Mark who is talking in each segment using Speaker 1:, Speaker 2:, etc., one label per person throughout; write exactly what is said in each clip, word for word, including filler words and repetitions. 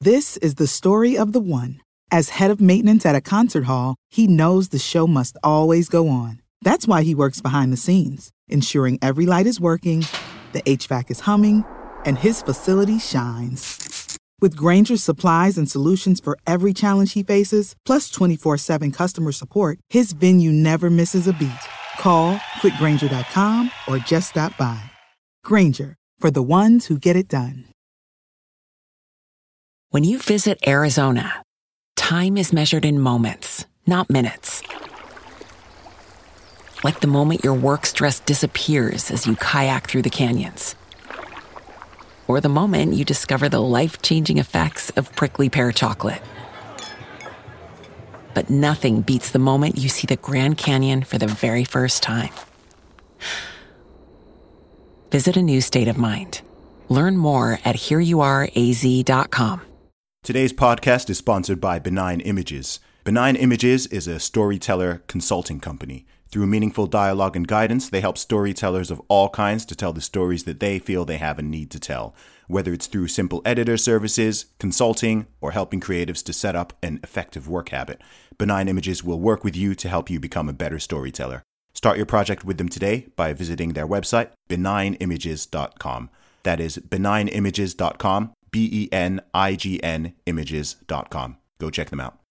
Speaker 1: This is the story of the one. As head of maintenance at a concert hall, he knows the show must always go on. That's why he works behind the scenes, ensuring every light is working, the H V A C is humming, and his facility shines. With Grainger's supplies and solutions for every challenge he faces, plus twenty-four seven customer support, his venue never misses a beat. Call quick grainger dot com or just stop by. Grainger, for the ones who get it done.
Speaker 2: When you visit Arizona, time is measured in moments, not minutes. Like the moment your work stress disappears as you kayak through the canyons. Or the moment you discover the life-changing effects of prickly pear chocolate. But nothing beats the moment you see the Grand Canyon for the very first time. Visit a new state of mind. Learn more at here you are a z dot com.
Speaker 3: Today's podcast is sponsored by Benign Images. Benign Images is a storyteller consulting company. Through meaningful dialogue and guidance, they help storytellers of all kinds to tell the stories that they feel they have a need to tell. Whether it's through simple editor services, consulting, or helping creatives to set up an effective work habit, Benign Images will work with you to help you become a better storyteller. Start your project with them today by visiting their website, benign images dot com. That is benign images dot com. B E N I G N images dot com. Go check them out.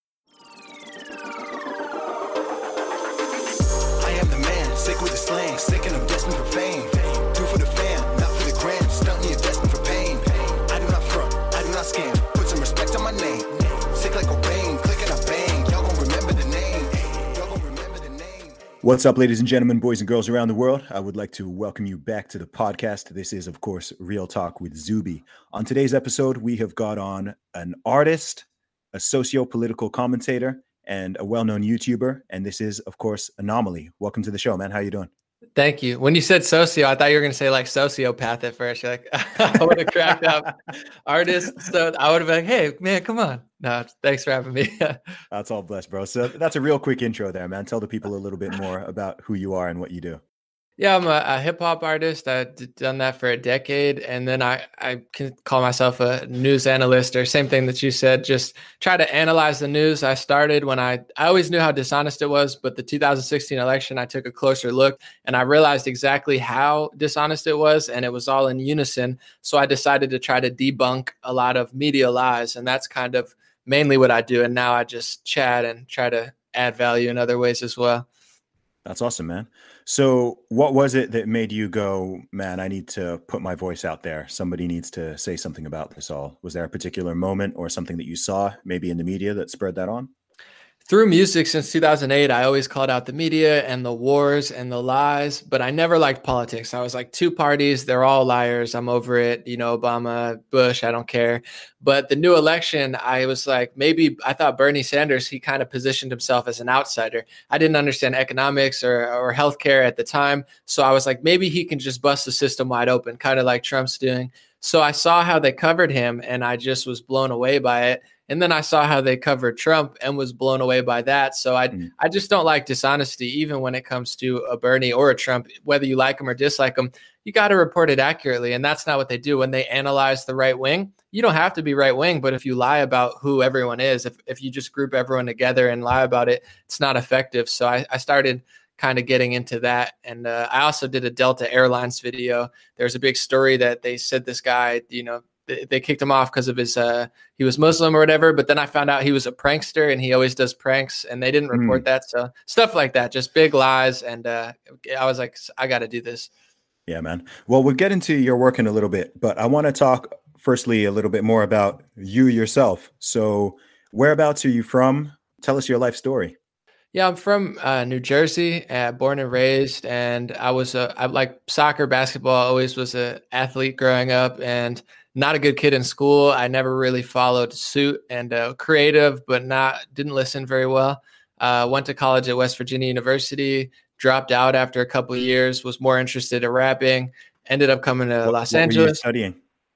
Speaker 4: I am the man, sick with the slang, sick and I'm destined for fame. Do for the fam, not for the gram, stunting you're destined for pain. I do not front, I do not scam, put some respect on my name. Sick like a rain, click and I bang, y'all gon' remember the name. Y'all gon' remember the name.
Speaker 3: What's up, ladies and gentlemen, boys and girls around the world? I would like to welcome you back to the podcast. This is, of course, Real Talk with Zuby. On today's episode, we have got on an artist, a socio-political commentator, and a well-known YouTuber. And this is, of course, Anomaly. Welcome to the show, man. How you doing?
Speaker 5: Thank you. When you said socio, I thought you were going to say like sociopath at first. You're like, I would have cracked up. Artist. So I would have been like, hey, man, come on. No, thanks for having me.
Speaker 3: That's all blessed, bro. So that's a real quick intro there, man. Tell the people a little bit more about who you are and what you do.
Speaker 5: Yeah, I'm a, a hip hop artist. I've done that for a decade. And then I, I can call myself a news analyst, or same thing that you said, just try to analyze the news. I started when I, I always knew how dishonest it was, but the two thousand sixteen election, I took a closer look and I realized exactly how dishonest it was. And it was all in unison. So I decided to try to debunk a lot of media lies. And that's kind of mainly what I do. And now I just chat and try to add value in other ways as well.
Speaker 3: That's awesome, man. So what was it that made you go, man, I need to put my voice out there. Somebody needs to say something about this all. Was there a particular moment or something that you saw maybe in the media that spurred that on?
Speaker 5: Through music since two thousand eight, I always called out the media and the wars and the lies, but I never liked politics. I was like, two parties, they're all liars. I'm over it. You know, Obama, Bush, I don't care. But the new election, I was like, maybe I thought Bernie Sanders, he kind of positioned himself as an outsider. I didn't understand economics or, or healthcare at the time. So I was like, maybe he can just bust the system wide open, kind of like Trump's doing. So I saw how they covered him and I just was blown away by it. And then I saw how they covered Trump and was blown away by that. So I mm. I just don't like dishonesty, even when it comes to a Bernie or a Trump, whether you like them or dislike them, you got to report it accurately. And that's not what they do when they analyze the right wing. You don't have to be right wing, but if you lie about who everyone is, if, if you just group everyone together and lie about it, it's not effective. So I, I started kind of getting into that. And uh, I also did a Delta Airlines video. There's a big story that they said this guy, you know, they kicked him off because of his, uh, he was Muslim or whatever. But then I found out he was a prankster and he always does pranks and they didn't report mm. that. So stuff like that, just big lies. And uh, I was like, I got to do this.
Speaker 3: Yeah, man. Well, we'll get into your work in a little bit, but I want to talk firstly a little bit more about you yourself. So whereabouts are you from? Tell us your life story.
Speaker 5: Yeah, I'm from uh, New Jersey, uh, born and raised, and I was a, I like soccer, basketball. I always was an athlete growing up, and not a good kid in school. I never really followed suit, and uh, creative, but not didn't listen very well. Uh, went to college at West Virginia University, dropped out after a couple of years. Was more interested in rapping. Ended up coming to
Speaker 3: what,
Speaker 5: Los
Speaker 3: what
Speaker 5: Angeles.
Speaker 3: Were you studying?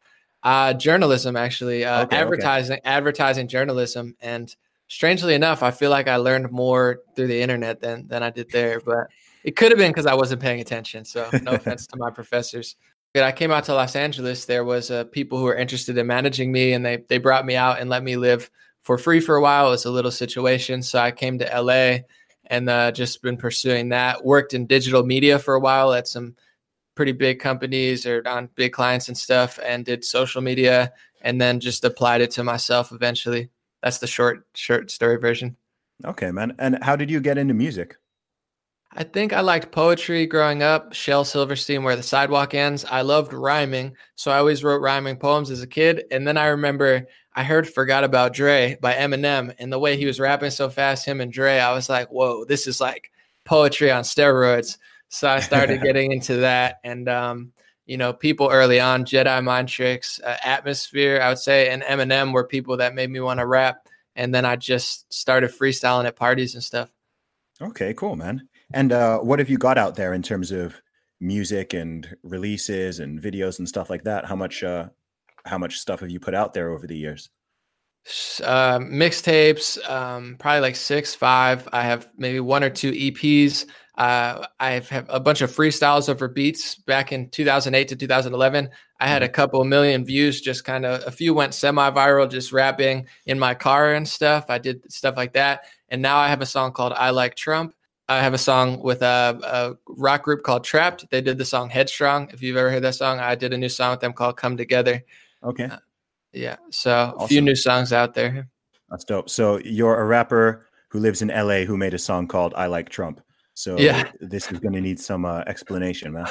Speaker 5: Uh, journalism, actually, uh,
Speaker 3: okay,
Speaker 5: advertising,
Speaker 3: okay.
Speaker 5: advertising journalism, and strangely enough, I feel like I learned more through the internet than than I did there, but it could have been because I wasn't paying attention. So no offense to my professors. I came out to Los Angeles, there was uh, people who were interested in managing me, and they they brought me out and let me live for free for a while. It was a little situation. So I came to L A and uh, just been pursuing that. Worked in digital media for a while at some pretty big companies or on big clients and stuff, and did social media, and then just applied it to myself eventually. That's the short, short story version.
Speaker 3: Okay, man. And how did you get into music?
Speaker 5: I think I liked poetry growing up. Shel Silverstein, Where the Sidewalk Ends. I loved rhyming, so I always wrote rhyming poems as a kid. And then I remember I heard Forgot About Dre by Eminem, and the way he was rapping so fast, him and Dre, I was like, whoa, this is like poetry on steroids. So I started getting into that. And, um, you know, people early on, Jedi Mind Tricks, uh, Atmosphere, I would say, and Eminem were people that made me want to rap. And then I just started freestyling at parties and stuff.
Speaker 3: Okay, cool, man. And uh, what have you got out there in terms of music and releases and videos and stuff like that? How much, uh, how much stuff have you put out there over the years?
Speaker 5: Uh, mixtapes, um, probably like six, five. I have maybe one or two E Ps. Uh, I have a bunch of freestyles over beats back in two thousand eight to two thousand eleven. I had a couple million views, just kind of a few went semi-viral, just rapping in my car and stuff. I did stuff like that. And now I have a song called I Like Trump. I have a song with a, a rock group called Trapped. They did the song Headstrong. If you've ever heard that song, I did a new song with them called Come Together.
Speaker 3: Okay.
Speaker 5: Uh, yeah. So
Speaker 3: Awesome.
Speaker 5: a few new songs out there.
Speaker 3: That's dope. So you're a rapper who lives in L A who made a song called I Like Trump. So
Speaker 5: yeah.
Speaker 3: This is going to need some uh, explanation, man.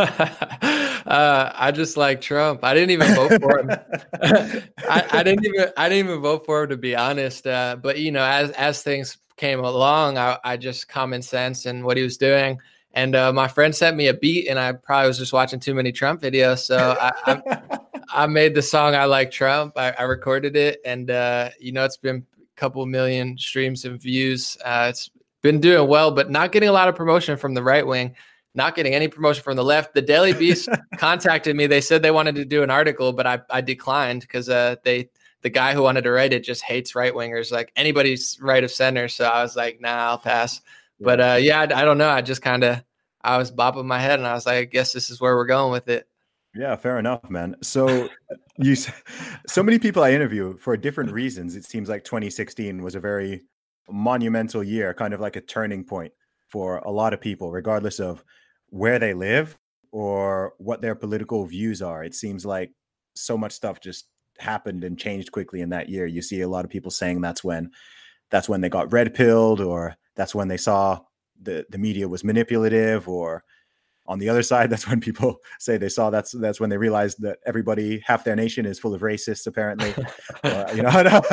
Speaker 5: uh, I just like Trump. I didn't even vote for him. I, I didn't even I didn't even vote for him, to be honest. Uh, but you know, as as things came along, I, I just common sense and what he was doing. And uh, my friend sent me a beat, and I probably was just watching too many Trump videos. So I, I, I made the song I Like Trump. I, I recorded it, and uh, you know, it's been a couple million streams and views. Uh, it's been doing well, but not getting a lot of promotion from the right wing, not getting any promotion from the left. The Daily Beast contacted me. They said they wanted to do an article, but I, I declined because uh, they the guy who wanted to write it just hates right wingers, like anybody's right of center. So I was like, nah, I'll pass. Yeah. But uh, yeah, I, I don't know. I just kind of I was bopping my head, and I was like, I guess this is where we're going with it.
Speaker 3: Yeah, fair enough, man. So you, so many people I interview for different reasons. It seems like twenty sixteen was a very monumental year, kind of like a turning point for a lot of people, regardless of where they live or what their political views are. It seems like so much stuff just happened and changed quickly in that year. You see a lot of people saying that's when that's when they got red pilled, or that's when they saw the the media was manipulative, or on the other side, that's when people say they saw that's that's when they realized that everybody, half their nation is full of racists, apparently. uh, you know,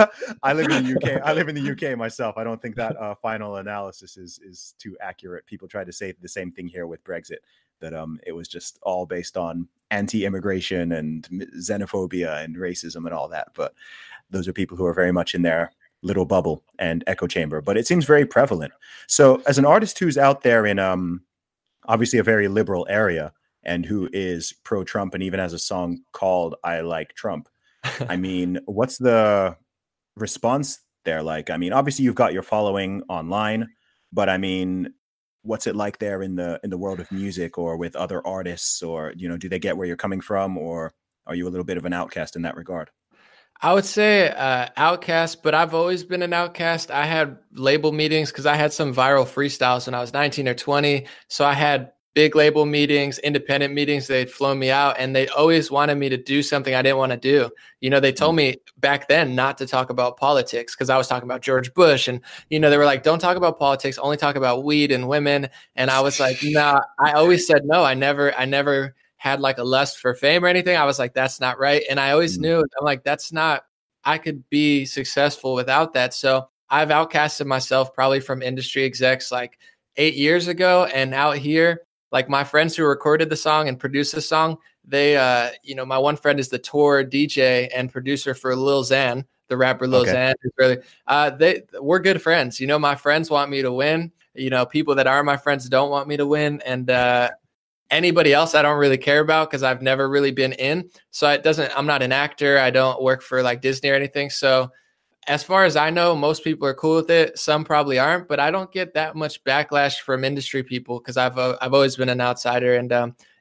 Speaker 3: I live in the U K. I live in the U K myself. I don't think that uh, final analysis is is too accurate. People try to say the same thing here with Brexit, that um it was just all based on anti-immigration and xenophobia and racism and all that. But those are people who are very much in their little bubble and echo chamber. But it seems very prevalent. So as an artist who's out there in um obviously a very liberal area and who is pro-Trump and even has a song called I Like Trump, I mean, what's the response there like? I mean, obviously you've got your following online, but I mean, what's it like there in the in the world of music or with other artists? Or, you know, do they get where you're coming from, or are you a little bit of an outcast in that regard?
Speaker 5: I would say uh, outcast, but I've always been an outcast. I had label meetings because I had some viral freestyles when I was nineteen or twenty. So I had big label meetings, independent meetings. They'd flown me out, and they always wanted me to do something I didn't want to do. You know, they told me back then not to talk about politics because I was talking about George Bush. And, you know, they were like, don't talk about politics, only talk about weed and women. And I was like, no, nah. I always said no. I never, I never had like a lust for fame or anything. I was like, that's not right. And I always mm. knew, I'm like, that's not, I could be successful without that. So I've outcasted myself probably from industry execs like eight years ago. And out here, like my friends who recorded the song and produced the song, they, uh, you know, my one friend is the tour D J and producer for Lil Xan, the rapper Lil okay. Xan. Really, uh, they, we're good friends. You know, my friends want me to win. You know, people that are my friends don't want me to win. And, uh, anybody else I don't really care about because I've never really been in. So it doesn't, I'm not an actor. I don't work for like Disney or anything. So as far as I know, most people are cool with it. Some probably aren't, but I don't get that much backlash from industry people because I've uh, I've always been an outsider. And um,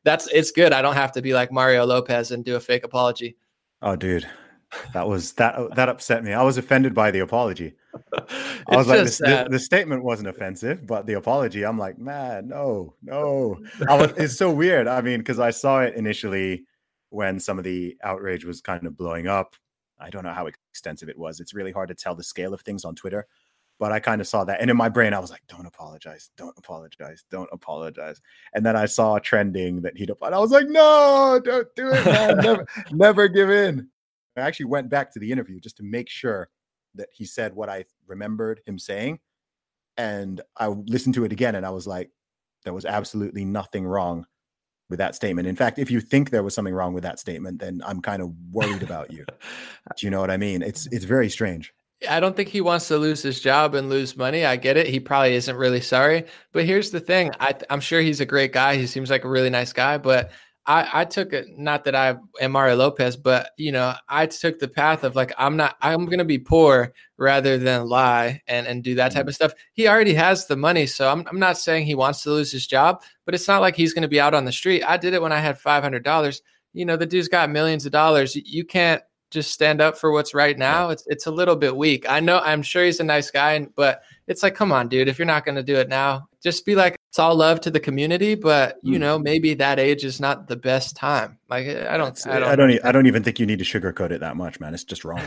Speaker 5: that's, it's good. I don't have to be like Mario Lopez and do a fake apology.
Speaker 3: Oh, dude, that was that that upset me. I was offended by the apology. I was
Speaker 5: It's
Speaker 3: like,
Speaker 5: just
Speaker 3: this, the,
Speaker 5: sad.
Speaker 3: the statement wasn't offensive, but the apology, I'm like, man, no, no. I was, it's so weird. I mean, because I saw it initially when some of the outrage was kind of blowing up. I don't know how extensive it was. It's really hard to tell the scale of things on Twitter, but I kind of saw that. And in my brain, I was like, don't apologize, don't apologize, don't apologize. And then I saw trending that he'd apologize. I was like, no, don't do it, man. Never, never give in. I actually went back to the interview just to make sure that he said what I remembered him saying. And I listened to it again and I was like, there was absolutely nothing wrong with that statement. In fact, if you think there was something wrong with that statement, then I'm kind of worried about you. Do you know what I mean? It's it's very strange.
Speaker 5: I don't think he wants to lose his job and lose money. I get it. He probably isn't really sorry. But here's the thing. I, I'm sure he's a great guy. He seems like a really nice guy. But I, I took it, not that I am Mario Lopez, but, you know, I took the path of like, I'm not, I'm going to be poor rather than lie and, and do that type of stuff. He already has the money. So I'm, I'm not saying he wants to lose his job, but it's not like he's going to be out on the street. I did it when I had five hundred dollars. You know, the dude's got millions of dollars. You can't just stand up for what's right now. It's it's a little bit weak. I know, I'm sure he's a nice guy, but it's like, come on, dude, if you're not going to do it now, just be like, it's all love to the community, but you know, maybe that age is not the best time. Like, I don't,
Speaker 3: It's,
Speaker 5: I don't,
Speaker 3: I don't, e- I don't even think you need to sugarcoat it that much, man. It's just wrong.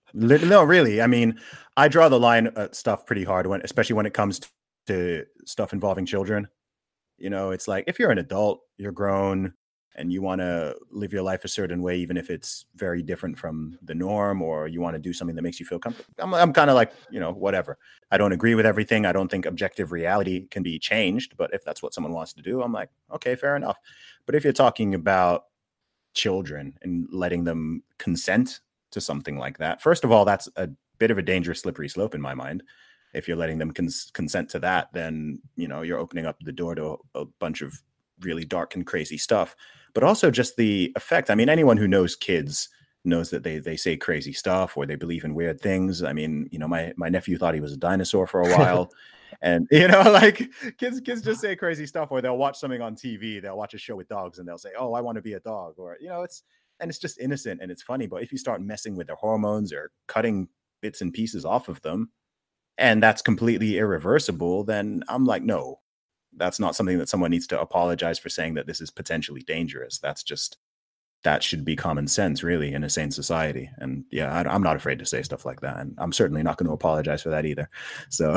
Speaker 3: No, really. I mean, I draw the line at stuff pretty hard when, especially when it comes to stuff involving children. You know, it's like, if you're an adult, you're grown, and you want to live your life a certain way, even if it's very different from the norm, or you want to do something that makes you feel comfortable. I'm, I'm kind of like, you know, whatever. I don't agree with everything. I don't think objective reality can be changed, but if that's what someone wants to do, I'm like, okay, fair enough. But if you're talking about children and letting them consent to something like that, first of all, that's a bit of a dangerous slippery slope in my mind. If you're letting them cons- consent to that, then, you know, you're opening up the door to a, a bunch of really dark and crazy stuff. But also just the effect. I mean, anyone who knows kids knows that they they say crazy stuff or they believe in weird things. I mean, you know, my my nephew thought he was a dinosaur for a while. And, you know, like kids kids just say crazy stuff, or they'll watch something on T V. They'll watch a show with dogs and they'll say, oh, I want to be a dog. Or, you know, it's and it's just innocent and it's funny. But if you start messing with their hormones or cutting bits and pieces off of them, and that's completely irreversible, then I'm like, no. That's not something that someone needs to apologize for, saying that this is potentially dangerous. That's just, that should be common sense, really, in a sane society. And yeah, I, I'm not afraid to say stuff like that. And I'm certainly not going to apologize for that either. So,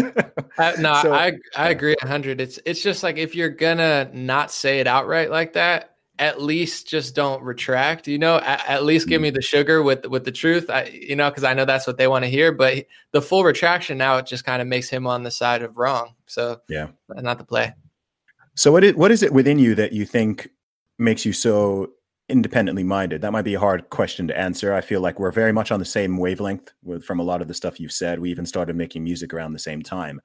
Speaker 5: uh, no,
Speaker 3: so,
Speaker 5: I, I agree a hundred. It's, it's just like, if you're gonna not say it outright like that, at least just don't retract, you know, at, at least give me the sugar with, with the truth, I, you know, cause I know that's what they want to hear, but the full retraction now, it just kind of makes him on the side of wrong. So
Speaker 3: yeah,
Speaker 5: not the play.
Speaker 3: So what is, what is it within you that you think makes you so independently minded? That might be a hard question to answer. I feel like we're very much on the same wavelength with, from a lot of the stuff you've said. We even started making music around the same time.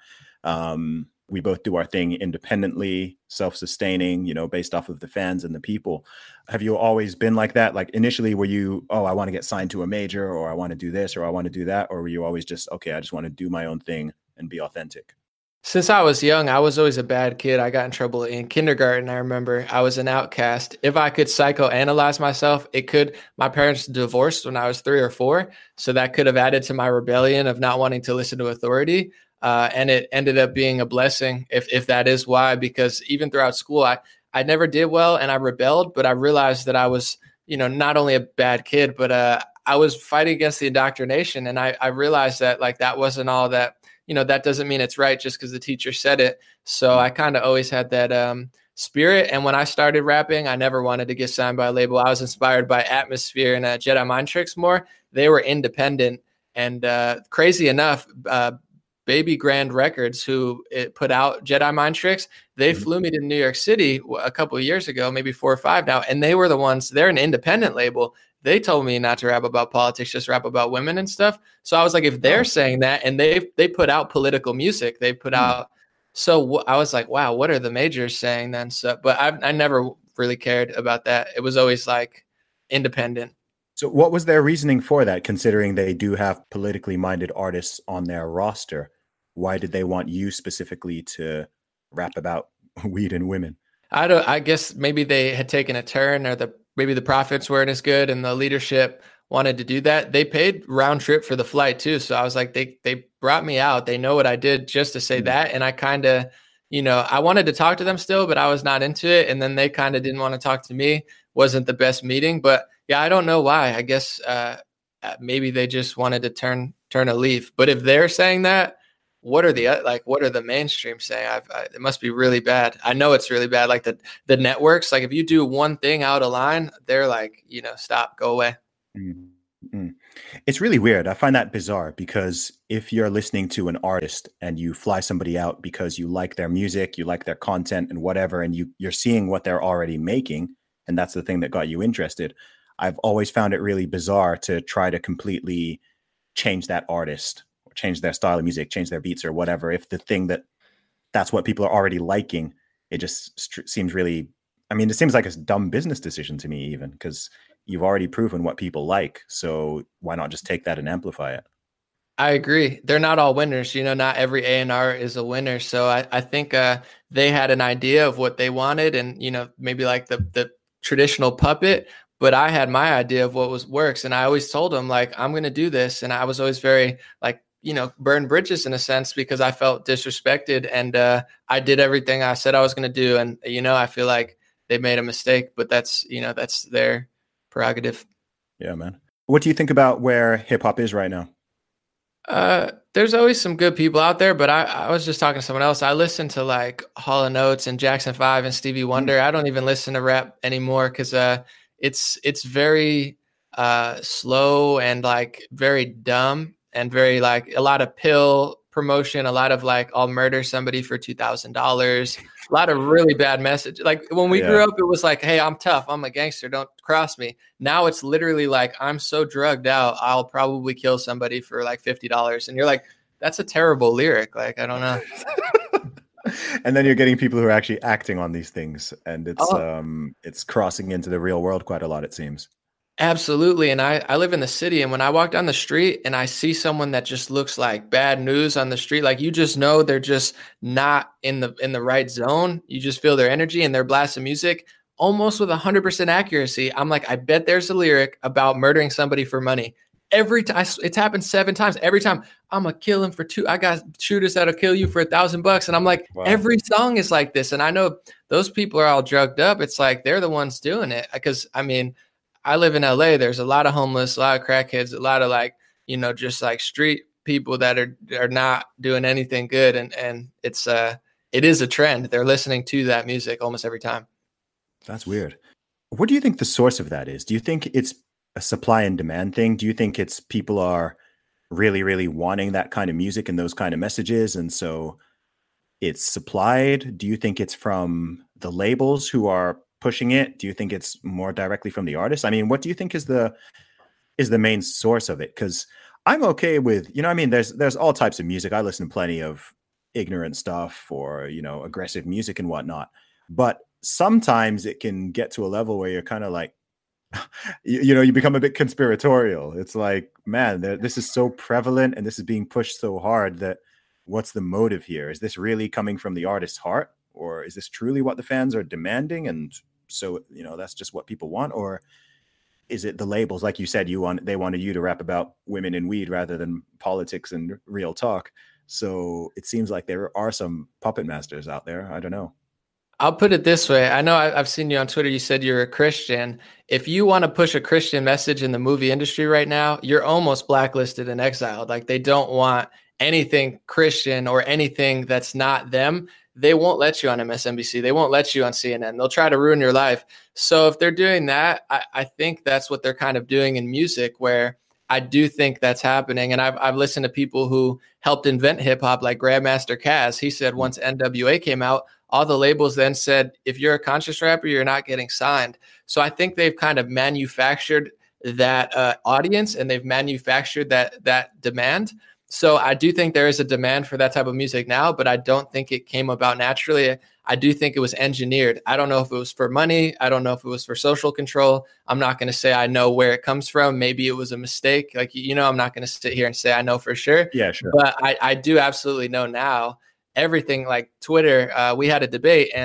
Speaker 3: Um, We both do our thing independently, self-sustaining, you know, based off of the fans and the people. Have you always been like that? Like initially, were you, oh, I want to get signed to a major, or I want to do this, or I want to do that? Or were you always just, okay, I just want to do my own thing and be authentic?
Speaker 5: Since I was young, I was always a bad kid. I got in trouble in kindergarten. I remember I was an outcast. If I could psychoanalyze myself, it could. My parents divorced when I was three or four. So that could have added to my rebellion of not wanting to listen to authority. Uh, and it ended up being a blessing, if if that is why, because even throughout school, I, I never did well and I rebelled, but I realized that I was, you know, not only a bad kid, but uh, I was fighting against the indoctrination. And I, I realized that like that wasn't all that, you know, that doesn't mean it's right just because the teacher said it. So I kind of always had that um, spirit. And when I started rapping, I never wanted to get signed by a label. I was inspired by Atmosphere and uh, Jedi Mind Tricks more. They were independent. And uh, crazy enough, uh, Baby Grand Records, who it put out Jedi Mind Tricks, they mm-hmm. flew me to New York City a couple of years ago, maybe four or five now, and they were the ones, they're an independent label. They told me not to rap about politics, just rap about women and stuff. So I was like, if they're oh. saying that, and they they put out political music, they put mm-hmm. out, so w- I was like, wow, what are the majors saying then? So, but I I never really cared about that. It was always like independent.
Speaker 3: So what was their reasoning for that, considering they do have politically minded artists on their roster? Why did they want you specifically to rap about weed and women?
Speaker 5: I don't, I guess maybe they had taken a turn, or the, maybe the profits weren't as good and the leadership wanted to do that. They paid round trip for the flight too. So I was like, they, they brought me out. They know what I did just to say mm-hmm. that. And I kind of, you know, I wanted to talk to them still, but I was not into it. And then they kind of didn't want to talk to me. Wasn't the best meeting, but yeah, I don't know why. I guess uh, maybe they just wanted to turn, turn a leaf. But if they're saying that, what are the, like, what are the mainstream saying? I've, I, it must be really bad. I know it's really bad. Like the, the networks, like if you do one thing out of line, they're like, you know, stop, go away.
Speaker 3: Mm-hmm. It's really weird. I find that bizarre because if you're listening to an artist and you fly somebody out because you like their music, you like their content and whatever, and you, you're seeing what they're already making, and that's the thing that got you interested. I've always found it really bizarre to try to completely change that artist, change their style of music, change their beats or whatever. If the thing that that's what people are already liking, it just st- seems really, I mean, it seems like a dumb business decision to me even, because you've already proven what people like. So why not just take that and amplify it?
Speaker 5: I agree. They're not all winners. You know, not every A and R is a winner. So I, I think uh, they had an idea of what they wanted and, you know, maybe like the, the traditional puppet, but I had my idea of what was works. And I always told them like, I'm going to do this. And I was always very like, you know, burn bridges in a sense because I felt disrespected and uh, I did everything I said I was going to do. And, you know, I feel like they made a mistake, but that's, you know, that's their prerogative.
Speaker 3: Yeah, man. What do you think about where hip hop is right now?
Speaker 5: Uh, there's always some good people out there, but I, I was just talking to someone else. I listen to like Hall and Oates and Jackson five and Stevie Wonder. Mm. I don't even listen to rap anymore because uh, it's it's very uh, slow and like very dumb. And very like a lot of pill promotion, a lot of like, I'll murder somebody for two thousand dollars, a lot of really bad message. Like when we yeah. grew up, it was like, hey, I'm tough. I'm a gangster. Don't cross me. Now it's literally like, I'm so drugged out. I'll probably kill somebody for like fifty dollars. And you're like, that's a terrible lyric. Like, I don't know.
Speaker 3: And then you're getting people who are actually acting on these things. And it's, oh. um, it's crossing into the real world quite a lot, it seems.
Speaker 5: Absolutely. And I, I live in the city, and when I walk down the street and I see someone that just looks like bad news on the street, like you just know they're just not in the in the right zone. You just feel their energy and they're blasting music almost with one hundred percent accuracy. I'm like, I bet there's a lyric about murdering somebody for money. Every time it's happened seven times. Every time I'm gonna kill him for two. I got shooters that'll kill you for a thousand bucks. And I'm like, wow. Every song is like this. And I know those people are all drugged up. It's like they're the ones doing it. Because I mean, I live in L A. There's a lot of homeless, a lot of crackheads, a lot of like, you know, just like street people that are are not doing anything good. And and it's uh it is a trend. They're listening to that music almost every time.
Speaker 3: That's weird. What do you think the source of that is? Do you think it's a supply and demand thing? Do you think it's people are really, really wanting that kind of music and those kind of messages, and so it's supplied? Do you think it's from the labels who are pushing it? Do you think it's more directly from the artist? I mean, what do you think is the is the main source of it? Because I'm okay with, you know, I mean, there's there's all types of music. I listen to plenty of ignorant stuff or, you know, aggressive music and whatnot. But sometimes it can get to a level where you're kind of like, you, you know, you become a bit conspiratorial. It's like, man, this is so prevalent and this is being pushed so hard that what's the motive here? Is this really coming from the artist's heart? Or is this truly what the fans are demanding? And so, you know, that's just what people want? Or is it the labels? Like you said, you want, they wanted you to rap about women and weed rather than politics and real talk. So it seems like there are some puppet masters out there. I don't know.
Speaker 5: I'll put it this way. I know I've seen you on Twitter. You said you're a Christian. If you want to push a Christian message in the movie industry right now, you're almost blacklisted and exiled. Like they don't want anything Christian or anything that's not them. They won't let you on M S N B C. They won't let you on C N N. They'll try to ruin your life. So if they're doing that, I, I think that's what they're kind of doing in music, where I do think that's happening. And I've I've listened to people who helped invent hip hop, like Grandmaster Caz. He said once N W A came out, all the labels then said, if you're a conscious rapper, you're not getting signed. So I think they've kind of manufactured that uh, audience, and they've manufactured that that demand. So I do think there is a demand for that type of music now, but I don't think it came about naturally. I do think it was engineered. I don't know if it was for money. I don't know if it was for social control. I'm not going to say I know where it comes from. Maybe it was a mistake. Like, you know, I'm not going to sit here and say I know for sure.
Speaker 3: Yeah, sure.
Speaker 5: But I, I do absolutely know now everything. Like Twitter, uh, we had a debate, and the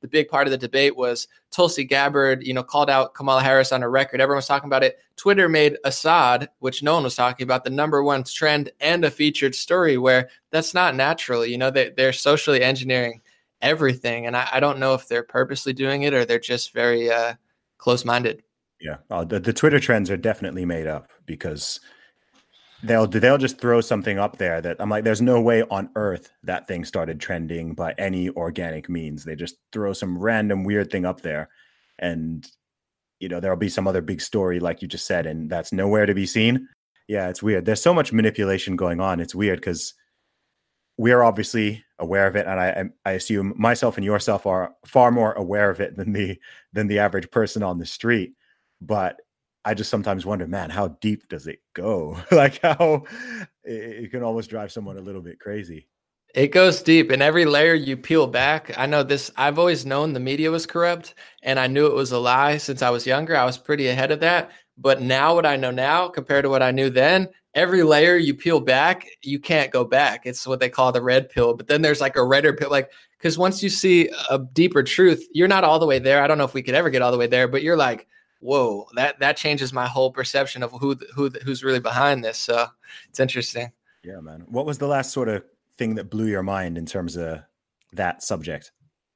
Speaker 5: the big part of the debate was Tulsi Gabbard, you know, called out Kamala Harris on a record. Everyone was talking about it. Twitter made Assad, which no one was talking about, the number one trend and a featured story, where that's not natural. You know, they, they're socially engineering everything. And I, I don't know if they're purposely doing it or they're just very uh, close-minded.
Speaker 3: Yeah, uh, the, the Twitter trends are definitely made up, because they'll they'll just throw something up there that I'm like, there's no way on earth that thing started trending by any organic means. They just throw some random weird thing up there, and you know, there'll be some other big story like you just said, and that's nowhere to be seen. Yeah, it's weird. There's so much manipulation going on. It's weird because we're obviously aware of it, and I I assume myself and yourself are far more aware of it than the than the average person on the street. But I just sometimes wonder, man, how deep does it go? Like how it, it can almost drive someone a little bit crazy.
Speaker 5: It goes deep, and every layer you peel back. I know this, I've always known the media was corrupt, and I knew it was a lie since I was younger. I was pretty ahead of that. But now what I know now compared to what I knew then, every layer you peel back, you can't go back. It's what they call the red pill. But then there's like a redder pill, like, because once you see a deeper truth, you're not all the way there. I don't know if we could ever get all the way there, but you're like, whoa, that that changes my whole perception of who who who's really behind this. So it's interesting.
Speaker 3: Yeah, man. What was the last sort of thing that blew your mind in terms of that subject?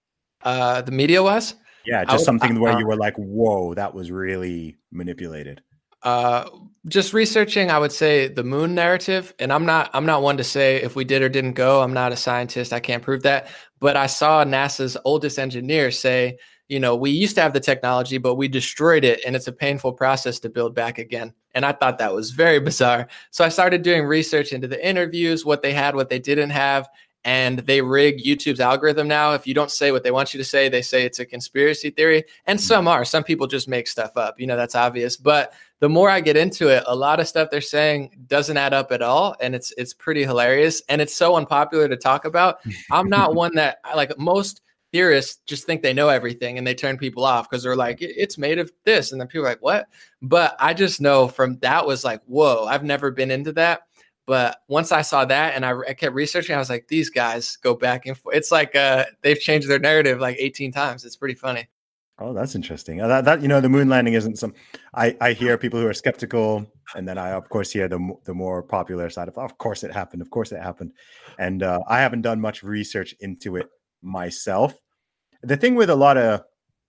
Speaker 5: Uh, the media was?
Speaker 3: Yeah, just would, something uh, where you were like, whoa, that was really manipulated.
Speaker 5: Uh, just researching, I would say, the moon narrative. And I'm not I'm not one to say if we did or didn't go. I'm not a scientist. I can't prove that. But I saw NASA's oldest engineer say, you know, we used to have the technology, but we destroyed it, and it's a painful process to build back again. And I thought that was very bizarre. So I started doing research into the interviews, what they had, what they didn't have, and they rig YouTube's algorithm now. If you don't say what they want you to say, they say it's a conspiracy theory. And some are. Some people just make stuff up. You know, that's obvious. But the more I get into it, a lot of stuff they're saying doesn't add up at all. And it's it's pretty hilarious. And it's so unpopular to talk about. I'm not one that, like most theorists, just think they know everything, and they turn people off because they're like, it's made of this. And then people are like, what? But I just know from that was like, whoa, I've never been into that. But once I saw that and I, I kept researching, I was like, these guys go back and forth. It's like uh, they've changed their narrative like eighteen times. It's pretty funny.
Speaker 3: Oh, that's interesting. Uh, that, that, you know, the moon landing isn't some, I, I hear people who are skeptical, and then I, of course, hear the, the more popular side of, oh, of course it happened. Of course it happened. And uh, I haven't done much research into it myself. The thing with a lot of,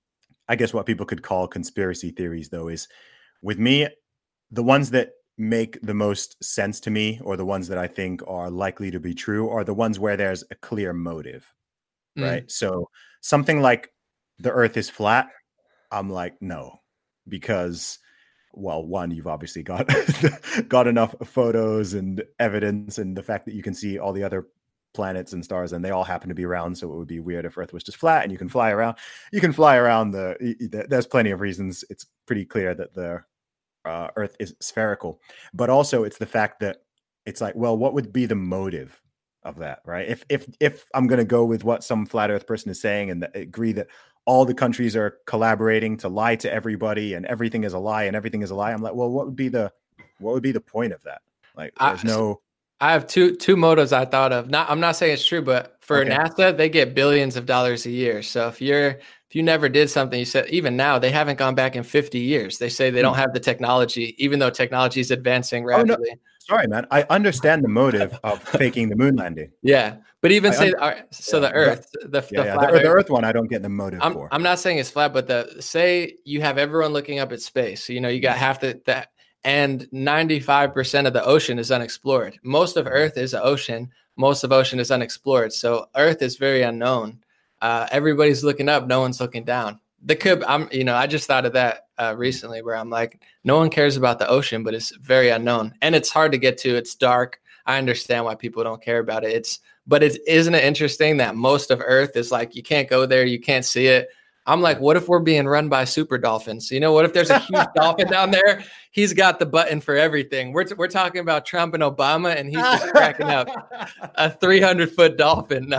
Speaker 3: I guess what people could call conspiracy theories, though, is with me, the ones that make the most sense to me, or the ones that I think are likely to be true, are the ones where there's a clear motive, mm. right? So something like the earth is flat, I'm like, no, because, well, one, you've obviously got got enough photos and evidence, and the fact that you can see all the other planets and stars, and they all happen to be round. So it would be weird if Earth was just flat and you can fly around. You can fly around the. There's plenty of reasons. It's pretty clear that the uh, Earth is spherical, but also it's the fact that it's like, well, what would be the motive of that, right? If if if I'm going to go with what some flat Earth person is saying and that, agree that all the countries are collaborating to lie to everybody and everything is a lie and everything is a lie, I'm like, well, what would be the what would be the point of that? Like, there's I, no.
Speaker 5: I have two two motives I thought of. Not I'm not saying it's true, but for okay. NASA, they get billions of dollars a year. So if you're if you never did something, you said even now they haven't gone back in fifty years. They say they don't have the technology, even though technology is advancing rapidly. Oh, no.
Speaker 3: Sorry, man. I understand the motive of faking the moon landing.
Speaker 5: Yeah, but even I say un- so yeah, the Earth, the the,
Speaker 3: yeah,
Speaker 5: the,
Speaker 3: yeah.
Speaker 5: flat
Speaker 3: the,
Speaker 5: Earth,
Speaker 3: the Earth one, I don't get the motive
Speaker 5: I'm,
Speaker 3: for.
Speaker 5: I'm not saying it's flat, but the say you have everyone looking up at space. So, you know, you got half the that. And ninety-five percent of the ocean is unexplored. Most of Earth is the ocean. Most of ocean is unexplored. So Earth is very unknown. Uh, everybody's looking up. No one's looking down. The could, I'm, you know, I just thought of that uh, recently, where I'm like, no one cares about the ocean, but it's very unknown and it's hard to get to. It's dark. I understand why people don't care about it. It's, but it isn't it interesting that most of Earth is like, you can't go there, you can't see it. I'm like, what if we're being run by super dolphins? You know, what if there's a huge dolphin down there? He's got the button for everything. We're t- we're talking about Trump and Obama, and he's just cracking up a three hundred foot dolphin.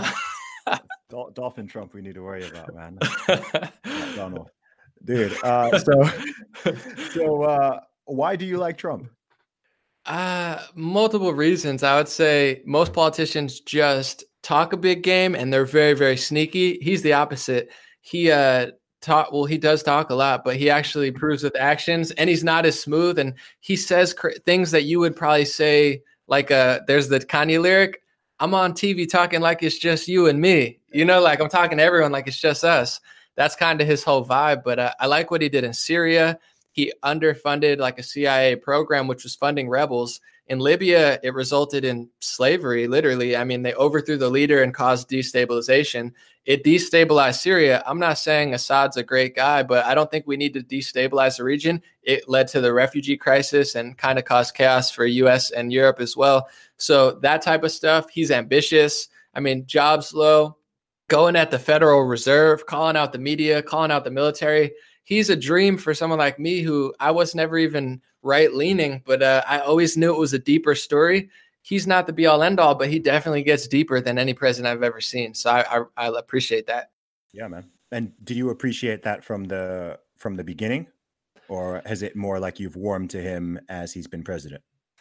Speaker 3: Dol- dolphin Trump, we need to worry about, man. Donald, dude. Uh, so, so uh, why do you like Trump?
Speaker 5: Uh, multiple reasons. I would say most politicians just talk a big game, and they're very, very sneaky. He's the opposite. he uh talk well he does talk a lot, but he actually proves with actions, and he's not as smooth, and he says cr- things that you would probably say, like uh there's the Kanye lyric, I'm on T V talking like it's just you and me, you know, like I'm talking to everyone like it's just us. That's kind of his whole vibe. But uh, I like what he did in Syria. He underfunded like a C I A program which was funding rebels. In Libya, it resulted in slavery, literally. I mean, they overthrew the leader and caused destabilization. It destabilized Syria. I'm not saying Assad's a great guy, but I don't think we need to destabilize the region. It led to the refugee crisis and kind of caused chaos for U S and Europe as well. So that type of stuff, he's ambitious. I mean, jobs low, going at the Federal Reserve, calling out the media, calling out the military. He's a dream for someone like me who I was never even right-leaning, but uh, I always knew it was a deeper story. He's not the be-all, end-all, but he definitely gets deeper than any president I've ever seen. So I, I, I appreciate that.
Speaker 3: Yeah, man. And did you appreciate that from the from the beginning, or has it more like you've warmed to him as he's been president?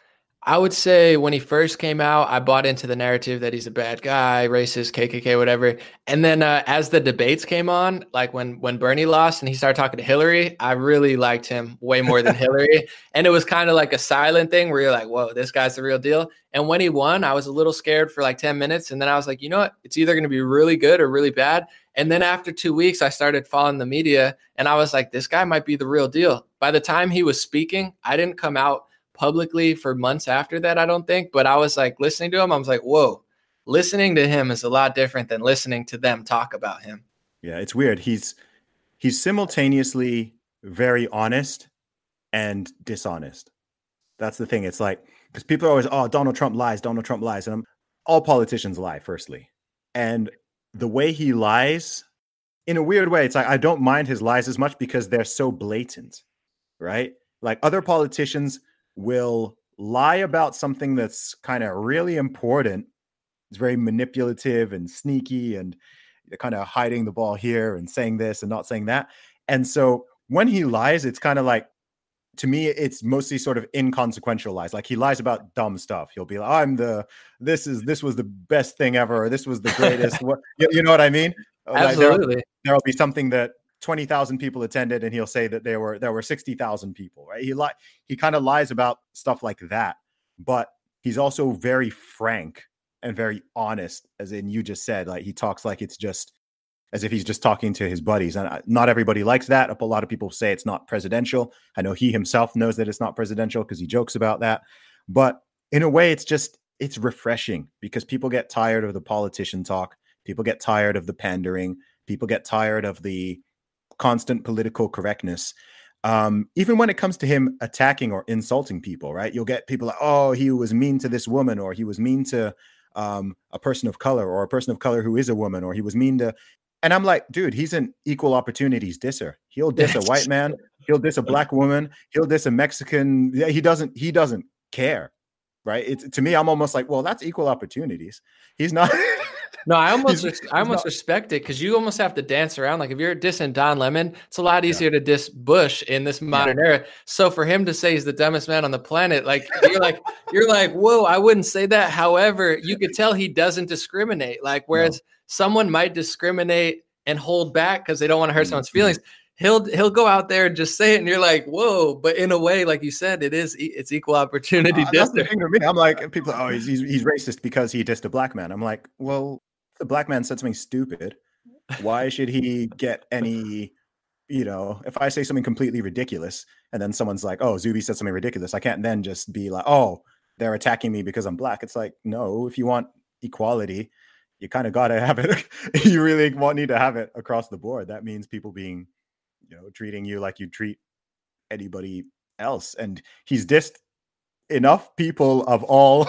Speaker 5: I would say when he first came out, I bought into the narrative that he's a bad guy, racist, K K K, whatever. And then uh, as the debates came on, like when when Bernie lost and he started talking to Hillary, I really liked him way more than Hillary. And it was kind of like a silent thing where you're like, whoa, this guy's the real deal. And when he won, I was a little scared for like ten minutes. And then I was like, you know what? It's either going to be really good or really bad. And then after two weeks, I started following the media and I was like, this guy might be the real deal. By the time he was speaking, I didn't come out publicly for months after that, I don't think, but I was like listening to him. I was like, whoa, listening to him is a lot different than listening to them talk about him.
Speaker 3: Yeah, it's weird. He's he's simultaneously very honest and dishonest. That's the thing. It's like, because people are always, oh, Donald Trump lies, Donald Trump lies. And I'm, all politicians lie, firstly. And the way he lies, in a weird way, it's like, I don't mind his lies as much because they're so blatant, right? Like other politicians will lie about something that's kind of really important. It's very manipulative and sneaky, and they're kind of hiding the ball here and saying this and not saying that. And so when he lies, it's kind of like, to me, it's mostly sort of inconsequential lies. Like he lies about dumb stuff. He'll be like, I'm the, this is, this was the best thing ever. Or this was the greatest. What, you, you know what I mean?
Speaker 5: Absolutely.
Speaker 3: Like there will be something that twenty thousand people attended and he'll say that there were there were sixty thousand people, right? He li- he kind of lies about stuff like that, but he's also very frank and very honest, as in you just said, like he talks like it's just as if he's just talking to his buddies. And not everybody likes that. A lot of people say it's not presidential. I know he himself knows that it's not presidential because he jokes about that. But in a way, it's just, it's refreshing because people get tired of the politician talk. People get tired of the pandering. People get tired of the constant political correctness. Um, even when it comes to him attacking or insulting people, right? You'll get people like, oh, he was mean to this woman, or he was mean to um, a person of color, or a person of color who is a woman, or he was mean to, and I'm like, dude, he's an equal opportunities disser. He'll diss a white man. He'll diss a black woman. He'll diss a Mexican. Yeah, he doesn't, he doesn't care, right? It's, to me, I'm almost like, well, that's equal opportunities. He's not...
Speaker 5: No, I almost res- I almost not, respect it because you almost have to dance around. Like if you're dissing Don Lemon, it's a lot easier yeah. to diss Bush in this modern yeah. era. So for him to say he's the dumbest man on the planet, like you're like you're like, whoa, I wouldn't say that. However, you could tell he doesn't discriminate. Like whereas no. someone might discriminate and hold back because they don't want to hurt mm-hmm. someone's feelings. He'll he'll go out there and just say it, and you're like, whoa. But in a way, like you said, it is it's equal opportunity. Uh,
Speaker 3: that's the thing to me. I'm like, people, oh, he's, he's he's racist because he dissed a black man. I'm like, well. The black man said something stupid. Why should he get any, you know, if I say something completely ridiculous and then someone's like, oh, Zuby said something ridiculous, I can't then just be like, oh, they're attacking me because I'm black. It's like, no, if you want equality, you kind of got to have it. You really want, need to have it across the board. That means people being, you know, treating you like you treat anybody else. And he's dissed enough people of all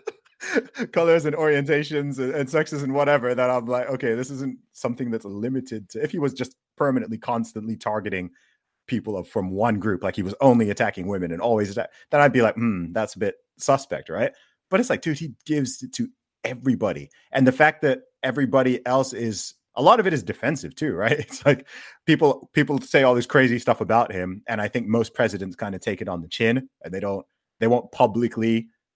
Speaker 3: colors and orientations and, and sexes and whatever that I'm like, okay, this isn't something that's limited to. If he was just permanently constantly targeting people of from one group, like he was only attacking women and always attack, then I'd be like, hmm, that's a bit suspect, right? But it's like, dude, he gives it to everybody. And the fact that everybody else is, a lot of it is defensive too, right? It's like people people say all this crazy stuff about him, and I think most presidents kind of take it on the chin and they don't they won't publicly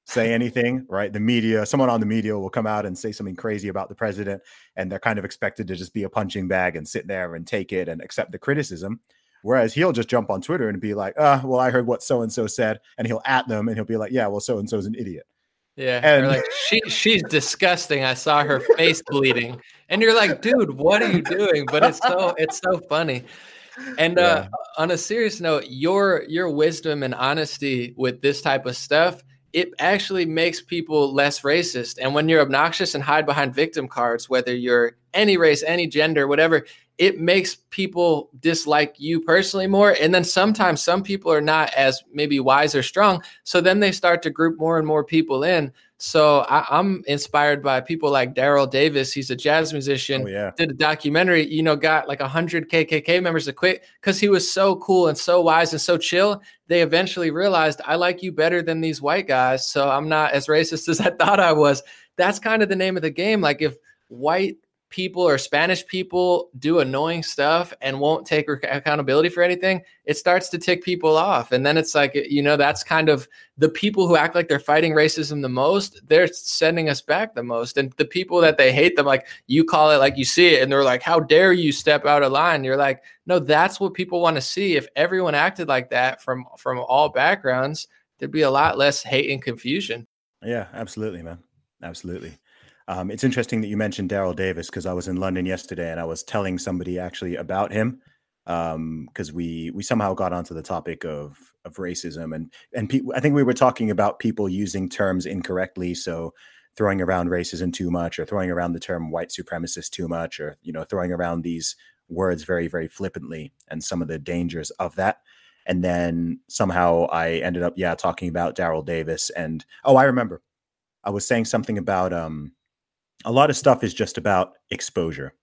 Speaker 3: say anything, right? The media, someone on the media will come out and say something crazy about the president, and they're kind of expected to just be a punching bag and sit there and take it and accept the criticism. Whereas he'll just jump on Twitter and be like, uh, well, I heard what so-and-so said, and he'll at them and he'll be like, yeah, well, so-and-so's an idiot.
Speaker 5: Yeah.
Speaker 3: And
Speaker 5: or like, she she's disgusting. I saw her face bleeding. And you're like, dude, what are you doing? But it's so it's so funny. And
Speaker 3: yeah.
Speaker 5: uh, on a serious note, your your wisdom and honesty with this type of stuff, it actually makes people less racist. And when you're obnoxious and hide behind victim cards, whether you're any race, any gender, whatever, it makes people dislike you personally more. And then sometimes some people are not as maybe wise or strong. So then they start to group more and more people in. So I, I'm inspired by people like Daryl Davis. He's a jazz musician,
Speaker 3: oh, yeah.
Speaker 5: did a documentary, you know, got like one hundred K K K members to quit because he was so cool and so wise and so chill. They eventually realized, I like you better than these white guys, so I'm not as racist as I thought I was. That's kind of the name of the game. Like if white people or Spanish people do annoying stuff and won't take rec- accountability for anything, it starts to tick people off. And then it's like, you know, that's kind of the people who act like they're fighting racism the most, they're sending us back the most. And the people that they hate them, like you call it like you see it, and they're like, how dare you step out of line? You're like, no, that's what people want to see. If everyone acted like that from, from all backgrounds, there'd be a lot less hate and confusion.
Speaker 3: Yeah, absolutely, man. Absolutely. Um, it's interesting that you mentioned Daryl Davis because I was in London yesterday and I was telling somebody actually about him because um, we we somehow got onto the topic of of racism and and pe- I think we were talking about people using terms incorrectly, so throwing around racism too much or throwing around the term white supremacist too much, or you know throwing around these words very very flippantly and some of the dangers of that. And then somehow I ended up yeah talking about Daryl Davis and oh I remember I was saying something about um. a lot of stuff is just about exposure.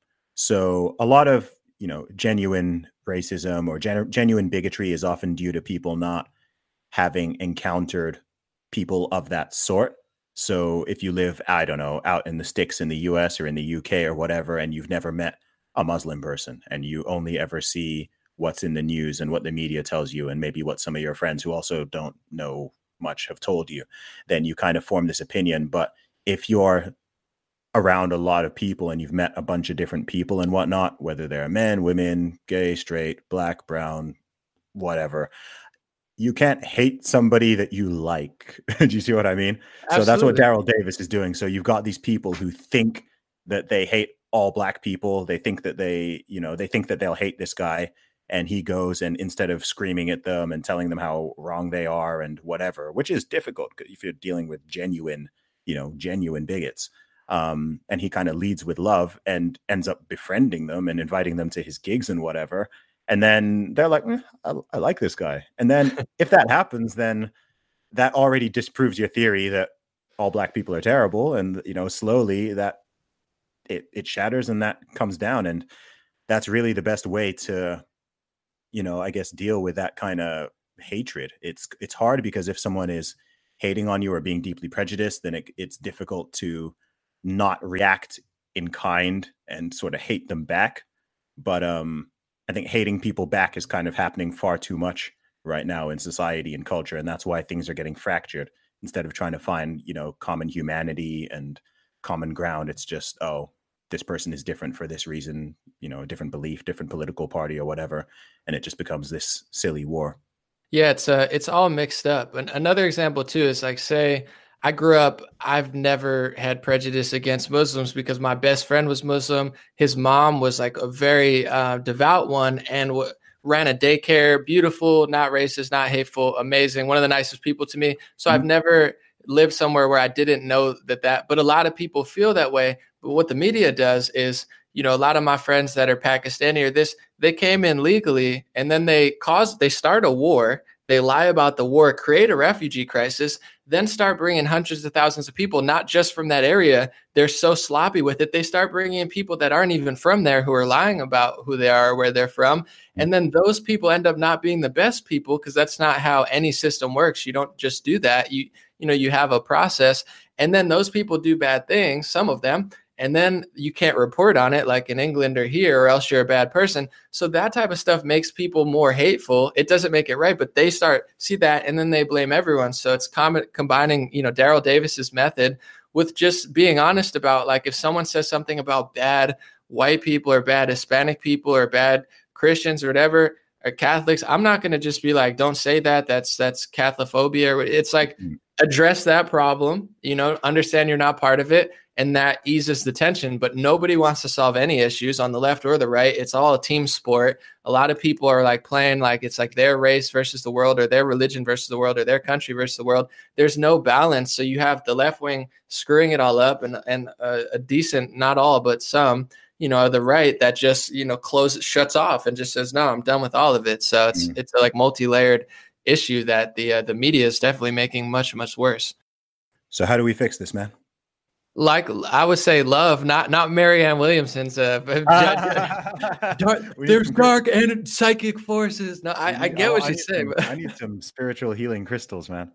Speaker 3: So a lot of, you know, genuine racism or gen- genuine bigotry is often due to people not having encountered people of that sort. So if you live, I don't know, out in the sticks in the U S or in the U K or whatever, and you've never met a Muslim person and you only ever see what's in the news and what the media tells you and maybe what some of your friends who also don't know much have told you, then you kind of form this opinion. But if you're around a lot of people and you've met a bunch of different people and whatnot, whether they're men, women, gay, straight, black, brown, whatever, you can't hate somebody that you like. Do you see what I mean? Absolutely. So that's what Daryl Davis is doing. So you've got these people who think that they hate all black people. They think that they, you know, they think that they'll hate this guy. And he goes and instead of screaming at them and telling them how wrong they are and whatever, which is difficult if you're dealing with genuine, you know, genuine bigots. Um, and he kind of leads with love and ends up befriending them and inviting them to his gigs and whatever. And then they're like, eh, I, I like this guy. And then if that happens, then that already disproves your theory that all black people are terrible. And, you know, slowly that it, it shatters and that comes down. And that's really the best way to, you know, I guess deal with that kind of hatred. It's, it's hard because if someone is hating on you or being deeply prejudiced, then it, it's difficult to not react in kind and sort of hate them back. But um, I think hating people back is kind of happening far too much right now in society and culture. And that's why things are getting fractured instead of trying to find, you know, common humanity and common ground. It's just, oh, this person is different for this reason, you know, a different belief, different political party or whatever. And it just becomes this silly war.
Speaker 5: Yeah, it's uh, it's all mixed up. And another example too is like, say, I grew up, I've never had prejudice against Muslims because my best friend was Muslim. His mom was like a very uh, devout one and w- ran a daycare, beautiful, not racist, not hateful, amazing, one of the nicest people to me. So mm-hmm. I've never lived somewhere where I didn't know that that, but a lot of people feel that way. But what the media does is, you know, a lot of my friends that are Pakistani or this, they came in legally and then they cause, they start a war. They lie about the war, create a refugee crisis, then start bringing hundreds of thousands of people, not just from that area. They're so sloppy with it. They start bringing in people that aren't even from there who are lying about who they are or where they're from. And then those people end up not being the best people because that's not how any system works. You don't just do that. You, you know, you have a process and then those people do bad things, some of them. and then you can't report on it like in England or here, or else you're a bad person. So that type of stuff makes people more hateful. It doesn't make it right, but they start see that and then they blame everyone. So it's com- combining, you know, Daryl Davis's method with just being honest about, like, if someone says something about bad white people or bad Hispanic people or bad Christians or whatever, or Catholics, I'm not going to just be like, don't say that. That's, that's Catholiphobia. It's like, address that problem, you know, understand you're not part of it. And that eases the tension, but nobody wants to solve any issues on the left or the right. It's all a team sport. A lot of people are like playing like it's like their race versus the world, or their religion versus the world, or their country versus the world. There's no balance. So you have the left wing screwing it all up, and, and a, a decent, not all, but some, you know, the right that just, you know, closes, shuts off and just says, no, I'm done with all of it. So it's, mm. it's a like multi-layered issue that the, uh, the media is definitely making much, much worse.
Speaker 3: So how do we fix this, man?
Speaker 5: Like I would say love, not not Marianne Williamson's. Uh, dark, there's dark and psychic forces. No, I, I get oh, what she's saying.
Speaker 3: Some, I need some spiritual healing crystals, man.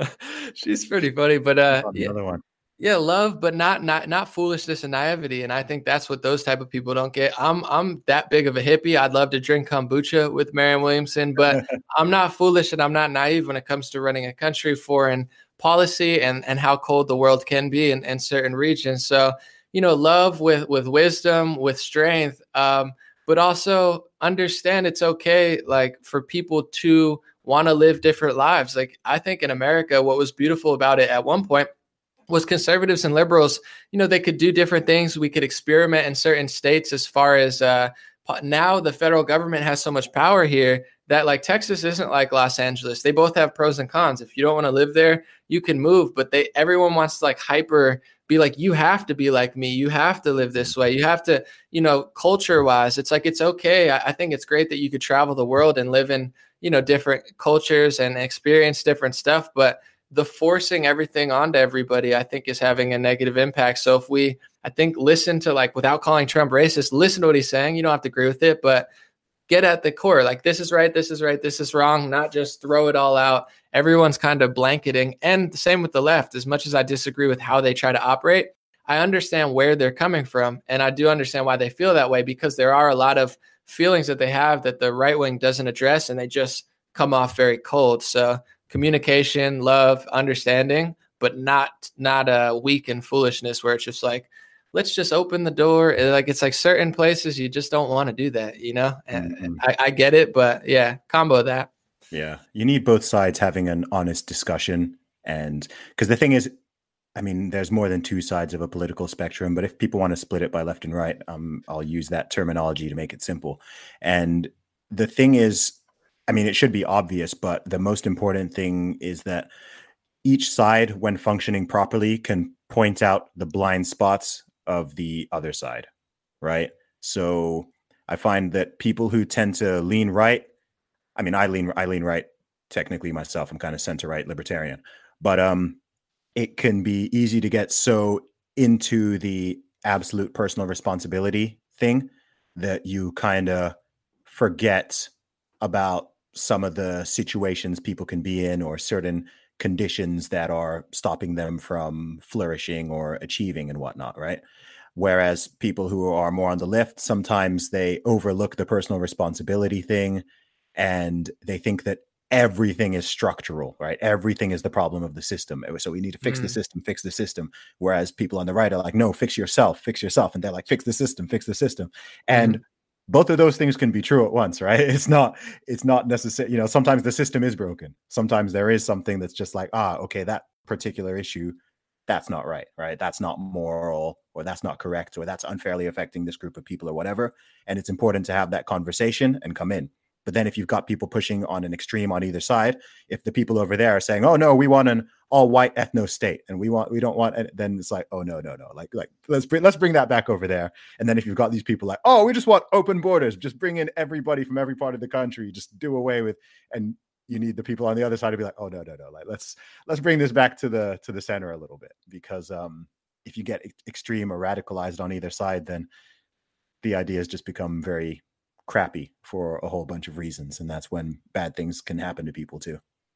Speaker 5: She's pretty funny, but uh, yeah,
Speaker 3: another one.
Speaker 5: Yeah, love, but not not not foolishness and naivety. And I think that's what those type of people don't get. I'm I'm that big of a hippie. I'd love to drink kombucha with Marianne Williamson, but I'm not foolish and I'm not naive when it comes to running a country, foreign policy, and and how cold the world can be in, in certain regions. So, you know, love with with wisdom, with strength, um, but also understand it's okay, like, for people to want to live different lives. Like, I think in America, what was beautiful about it at one point was conservatives and liberals, you know, they could do different things. We could experiment in certain states as far as uh, now the federal government has so much power here that, like, Texas isn't like Los Angeles. They both have pros and cons. If you don't want to live there, you can move, but they everyone wants to like hyper be like, you have to be like me. You have to live this way. You have to, you know, culture wise, it's like, it's okay. I, I think it's great that you could travel the world and live in, you know, different cultures and experience different stuff. But the forcing everything onto everybody, I think, is having a negative impact. So if we, I think, listen to, like, without calling Trump racist, listen to what he's saying. You don't have to agree with it, but get at the core. Like, this is right, this is right, this is wrong, not just throw it all out. Everyone's kind of blanketing. And the same with the left. As much as I disagree with how they try to operate, I understand where they're coming from. And I do understand why they feel that way, because there are a lot of feelings that they have that the right wing doesn't address, and they just come off very cold. So communication, love, understanding, but not not a weak and foolishness where it's just like, let's just open the door. Like, it's like certain places you just don't want to do that, you know? And mm-hmm. I, I get it, but yeah, combo that.
Speaker 3: Yeah. You need both sides having an honest discussion. And because the thing is, I mean, there's more than two sides of a political spectrum, but if people want to split it by left and right, um, I'll use that terminology to make it simple. And the thing is, I mean, it should be obvious, but the most important thing is that each side, when functioning properly, can point out the blind spots of the other side, right? So I find that people who tend to lean right, I mean, I lean, I lean right technically myself. I'm kind of center-right libertarian, but um, it can be easy to get so into the absolute personal responsibility thing that you kind of forget about some of the situations people can be in, or certain conditions that are stopping them from flourishing or achieving and whatnot, right? Whereas people who are more on the left, sometimes they overlook the personal responsibility thing, and they think that everything is structural, right? Everything is the problem of the system. So we need to fix mm. the system, fix the system. Whereas people on the right are like, no, fix yourself, fix yourself. And they're like, fix the system, fix the system. And mm. both of those things can be true at once, right? It's not, it's not necessary. You know, sometimes the system is broken. Sometimes there is something that's just like, ah, okay, that particular issue, that's not right, right? That's not moral, or that's not correct, or that's unfairly affecting this group of people, or whatever. And it's important to have that conversation and come in. But then if you've got people pushing on an extreme on either side, if the people over there are saying, oh no, we want an all white ethno state, and we want, we don't want, then it's like, oh no, no, no, like, like let's bring, let's bring that back over there. And then if you've got these people like, oh, we just want open borders, just bring in everybody from every part of the country, just do away with, and you need the people on the other side to be like, oh no, no, no, like let's, let's bring this back to the, to the center a little bit, because um, if you get extreme or radicalized on either side, then the ideas just become very crappy for a whole bunch of reasons, and that's when bad things can happen to people too.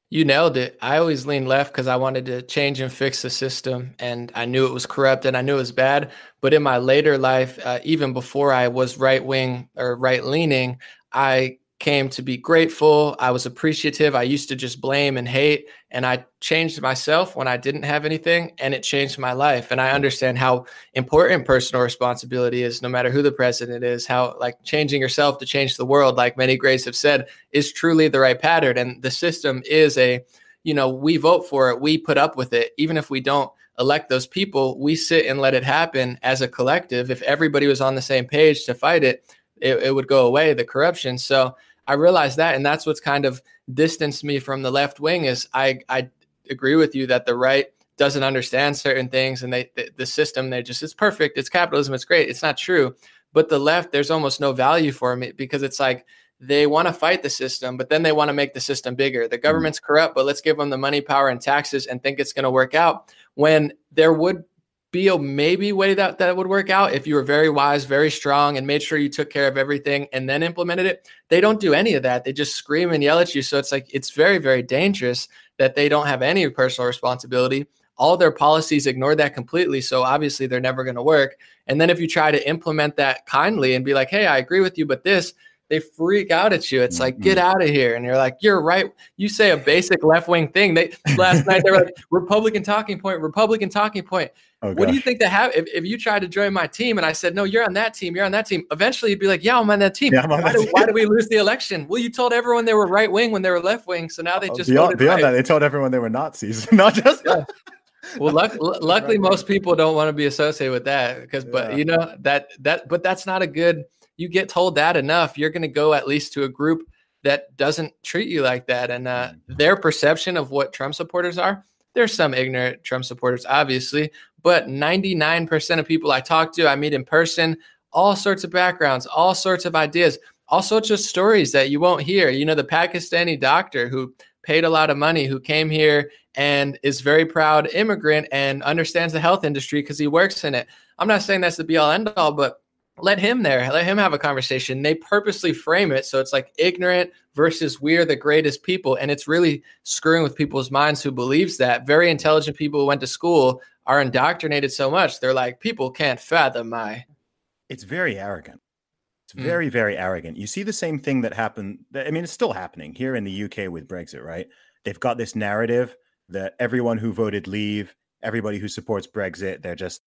Speaker 5: You nailed it. I always leaned left because I wanted to change and fix the system, and I knew it was corrupt and I knew it was bad. But in my later life, uh, even before I was right wing or right leaning, I came to be grateful. I was appreciative. I used to just blame and hate, and I changed myself when I didn't have anything, and it changed my life. And I understand how important personal responsibility is, no matter who the president is, how like changing yourself to change the world, like many greats have said, is truly the right pattern. And the system is a, you know, we vote for it, we put up with it. Even if we don't elect those people, we sit and let it happen as a collective. If everybody was on the same page to fight it, it, it would go away, the corruption. So I realized that, and that's what's kind of distanced me from the left wing is I, I agree with you that the right doesn't understand certain things, and they the, the system, they just, it's perfect, it's capitalism, it's great. It's not true. But the left, there's almost no value for me because it's like they want to fight the system, but then they want to make the system bigger. The government's corrupt, but let's give them the money, power, and taxes and think it's going to work out, when there would be a maybe way that that would work out if you were very wise, very strong, and made sure you took care of everything and then implemented it. They don't do any of that. They just scream and yell at you. So it's like, it's very, very dangerous that they don't have any personal responsibility. All their policies ignore that completely. So obviously they're never going to work. And then if you try to implement that kindly and be like, hey, I agree with you, but this, they freak out at you. It's like, get out of here. And you're like, you're right. You say a basic left-wing thing. They last night they were like, Republican talking point, Republican talking point. Oh, what do you think that have if, if you tried to join my team and I said, no, you're on that team, you're on that team, eventually you'd be like, yeah, I'm on that team. Yeah, why, that do, team. why did we lose the election? Well, you told everyone they were right wing when they were left wing. So now they just
Speaker 3: beyond, beyond right. that, they told everyone they were Nazis, not just
Speaker 5: yeah. Well, luck, luckily most people don't want to be associated with that because, yeah. but you know, that, that, but that's not a good, you get told that enough, you're going to go at least to a group that doesn't treat you like that. And uh, their perception of what Trump supporters are, there's some ignorant Trump supporters, obviously, but ninety-nine percent of people I talk to, I meet in person, all sorts of backgrounds, all sorts of ideas, all sorts of stories that you won't hear. You know, the Pakistani doctor who paid a lot of money, who came here and is very proud immigrant and understands the health industry because he works in it. I'm not saying that's the be all end all, but let him there, let him have a conversation. They purposely frame it so it's like ignorant versus we're the greatest people. And it's really screwing with people's minds who believes that. Very intelligent people who went to school are indoctrinated so much. They're like, people can't fathom my.
Speaker 3: It's very arrogant. It's very, mm. very arrogant. You see the same thing that happened. I mean, it's still happening here in the U K with Brexit, right? They've got this narrative that everyone who voted leave, everybody who supports Brexit, they're just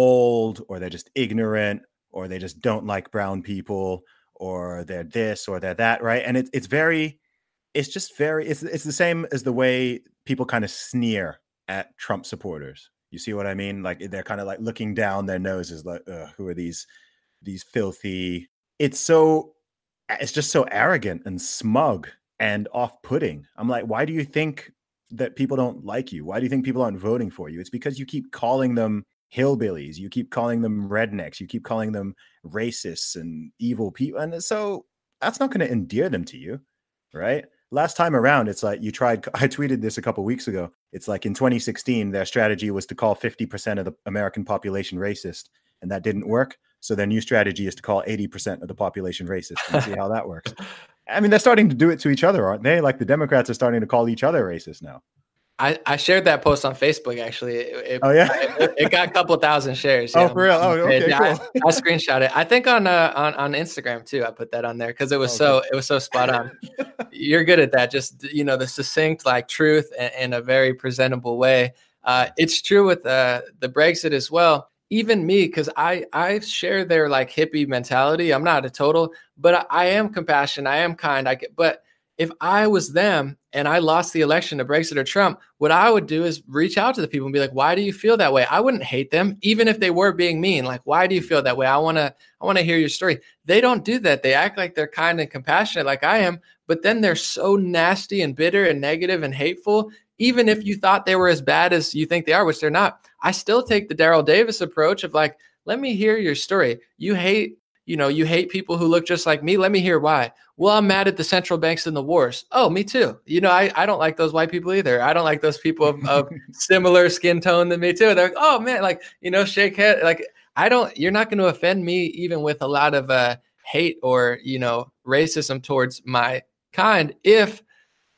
Speaker 3: old or they're just ignorant, or they just don't like brown people, or they're this, or they're that, right? And it's it's very, it's just very, it's it's the same as the way people kind of sneer at Trump supporters. You see what I mean? Like they're kind of like looking down their noses, like, who are these, these filthy? It's so, it's just so arrogant and smug and off-putting. I'm like, why do you think that people don't like you? Why do you think people aren't voting for you? It's because you keep calling them hillbillies, you keep calling them rednecks, you keep calling them racists and evil people, and so that's not going to endear them to you, right? Last time around, it's like you tried, I tweeted this a couple weeks ago, it's like in twenty sixteen their strategy was to call fifty percent of the American population racist, and that didn't work, so their new strategy is to call eighty percent of the population racist and see how that works. I mean, they're starting to do it to each other, aren't they? Like the Democrats are starting to call each other racist now.
Speaker 5: I, I shared that post on Facebook, actually. It,
Speaker 3: oh, yeah?
Speaker 5: it, it got a couple thousand shares.
Speaker 3: Oh, know, for real? Oh, okay,
Speaker 5: yeah, cool. I, I screenshot it. I think on uh, on on Instagram, too, I put that on there because it was oh, so okay. it was so spot on. You're good at that. Just, you know, the succinct, like, truth in, in a very presentable way. Uh, it's true with uh, the Brexit as well. Even me, because I, I share their, like, hippie mentality. I'm not a total, but I, I am compassionate. I am kind. I get, but if I was them and I lost the election to Brexit or Trump, what I would do is reach out to the people and be like, why do you feel that way? I wouldn't hate them, even if they were being mean. Like, why do you feel that way? I want to, I want to hear your story. They don't do that. They act like they're kind and compassionate like I am, but then they're so nasty and bitter and negative and hateful. Even if you thought they were as bad as you think they are, which they're not, I still take the Daryl Davis approach of like, let me hear your story. You hate You know, you hate people who look just like me. Let me hear why. Well, I'm mad at the central banks and the wars. Oh, me too. You know, I, I don't like those white people either. I don't like those people of, of similar skin tone than me too. They're like, oh man, like, you know, shake head. Like, I don't, you're not going to offend me even with a lot of uh, hate or, you know, racism towards my kind if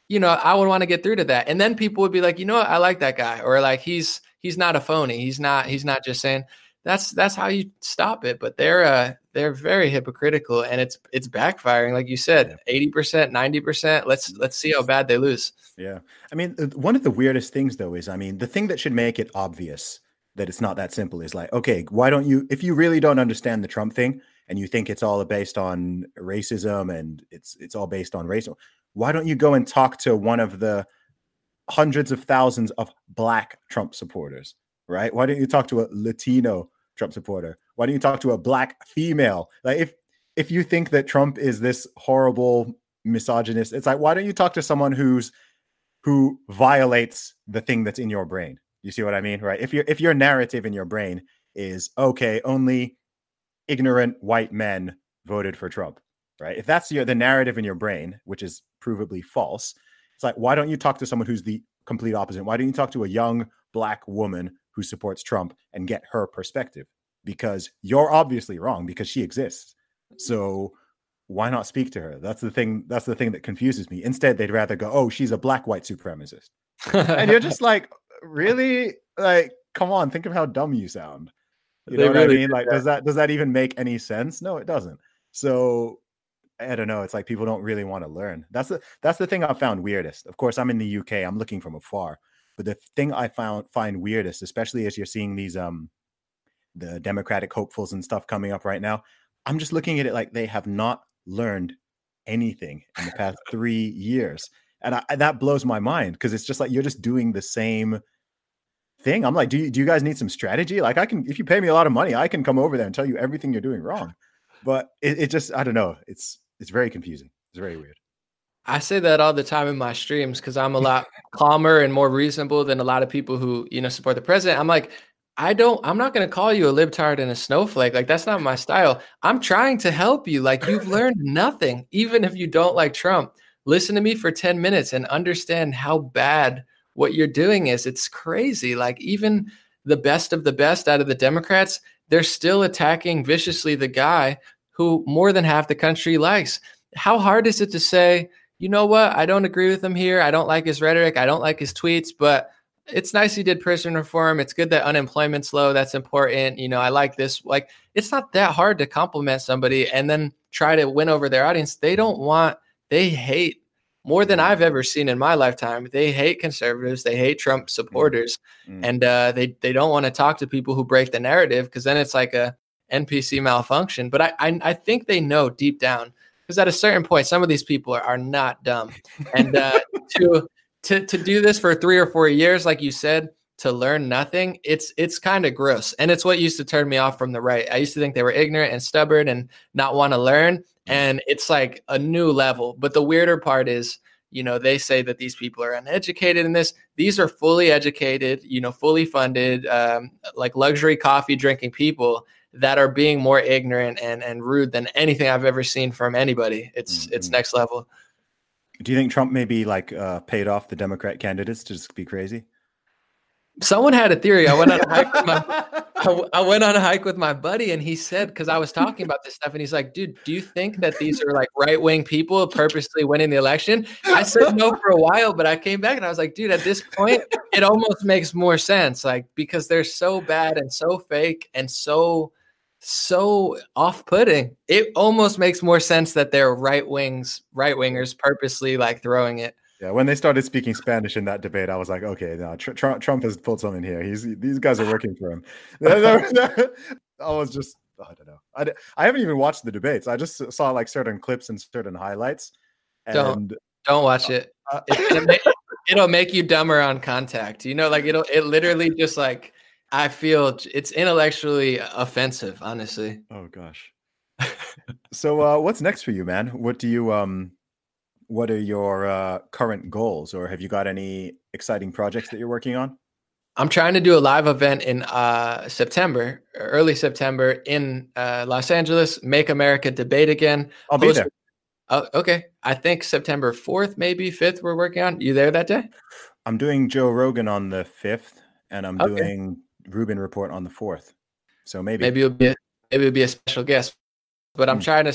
Speaker 5: you know, I would want to get through to that. And then people would be like, you know what, I like that guy. Or like, he's, he's not a phony. He's not, he's not just saying. That's, that's how you stop it. But they're, uh, they're very hypocritical, and it's, it's backfiring. Like you said, eighty percent, ninety percent. Let's, let's see how bad they lose.
Speaker 3: Yeah. I mean, one of the weirdest things though, is, I mean, the thing that should make it obvious that it's not that simple is like, okay, why don't you, if you really don't understand the Trump thing and you think it's all based on racism and it's, it's all based on race, why don't you go and talk to one of the hundreds of thousands of Black Trump supporters, right? Why don't you talk to a Latino Trump supporter? Why don't you talk to a Black female? Like, if if you think that Trump is this horrible misogynist, it's like, why don't you talk to someone who's who violates the thing that's in your brain? You see what I mean, right? If your if your narrative in your brain is, okay, only ignorant white men voted for Trump, right? If that's your the narrative in your brain, which is provably false, it's like, why don't you talk to someone who's the complete opposite? Why don't you talk to a young Black woman who supports Trump and get her perspective? Because you're obviously wrong, because she exists. So why not speak to her? That's the thing. That's the thing that confuses me. Instead, they'd rather go, oh, she's a Black white supremacist. And you're just like, really? Like, come on, think of how dumb you sound. You know
Speaker 5: They
Speaker 3: what I
Speaker 5: really
Speaker 3: mean?
Speaker 5: do
Speaker 3: Like,
Speaker 5: that.
Speaker 3: does that does that even make any sense? No, it doesn't. So I don't know. It's like people don't really want to learn. That's the that's the thing I found weirdest. Of course, I'm in the U K. I'm looking from afar. But the thing I found find weirdest, especially as you're seeing these um the Democratic hopefuls and stuff coming up right now, I'm just looking at it like they have not learned anything in the past three years. And I, that blows my mind, because it's just like you're just doing the same thing. I'm like, do you, do you guys need some strategy? Like, I can, if you pay me a lot of money, I can come over there and tell you everything you're doing wrong. But it, it just, I don't know. It's it's very confusing. It's very weird.
Speaker 5: I say that all the time in my streams because I'm a lot calmer and more reasonable than a lot of people who, you know, support the president. I'm like, I don't, I'm not going to call you a libtard and a snowflake. Like, that's not my style. I'm trying to help you. Like, you've learned nothing. Even if you don't like Trump, listen to me for ten minutes and understand how bad what you're doing is. It's crazy. Like, even the best of the best out of the Democrats, they're still attacking viciously the guy who more than half the country likes. How hard is it to say, you know what? I don't agree with him here. I don't like his rhetoric. I don't like his tweets, but it's nice he did prison reform. It's good that unemployment's low. That's important. You know, I like this. Like, it's not that hard to compliment somebody and then try to win over their audience. They don't want, they hate more than I've ever seen in my lifetime. They hate conservatives. They hate Trump supporters. Mm-hmm. And uh, they, they don't want to talk to people who break the narrative, because then it's like a N P C malfunction. But I, I, I think they know deep down, because at a certain point, some of these people are, are not dumb. And uh, to, to to do this for three or four years, like you said, to learn nothing, it's it's kind of gross. And it's what used to turn me off from the right. I used to think they were ignorant and stubborn and not want to learn. And it's like a new level. But the weirder part is, you know, they say that these people are uneducated in this. These are fully educated, you know, fully funded, um, like luxury coffee drinking people that are being more ignorant and, and rude than anything I've ever seen from anybody. It's mm-hmm. it's next level.
Speaker 3: Do you think Trump maybe like uh, paid off the Democrat candidates to just be crazy?
Speaker 5: Someone had a theory. I went on a hike with my, I, I went on a hike with my buddy, and he said, because I was talking about this stuff, and he's like, dude, do you think that these are like right-wing people purposely winning the election? I said no for a while, but I came back and I was like, dude, at this point, it almost makes more sense. Like, because they're so bad and so fake and so, so off-putting. It almost makes more sense that they're right wings, right wingers purposely like throwing it.
Speaker 3: Yeah, when they started speaking Spanish in that debate, I was like, okay, no, tr- tr- Trump has pulled something here. He's these guys are working for him. I was just, I don't know. I, I haven't even watched the debates. I just saw like certain clips and certain highlights. And
Speaker 5: don't don't watch it. Uh, it it'll, make, it'll make you dumber on contact. You know, like it'll it literally just like I feel it's intellectually offensive, honestly.
Speaker 3: Oh gosh. So uh, what's next for you, man? What do you um? What are your uh, current goals, or have you got any exciting projects that you're working on?
Speaker 5: I'm trying to do a live event in uh, September, early September in uh, Los Angeles, Make America Debate Again.
Speaker 3: I'll be there.
Speaker 5: Oh, okay. I think September fourth, maybe fifth, we're working on. You there that day?
Speaker 3: I'm doing Joe Rogan on the fifth, and I'm
Speaker 5: okay.
Speaker 3: doing Rubin Report on the fourth. So maybe.
Speaker 5: Maybe it'll be a, maybe it'll be a special guest. But I'm hmm. trying to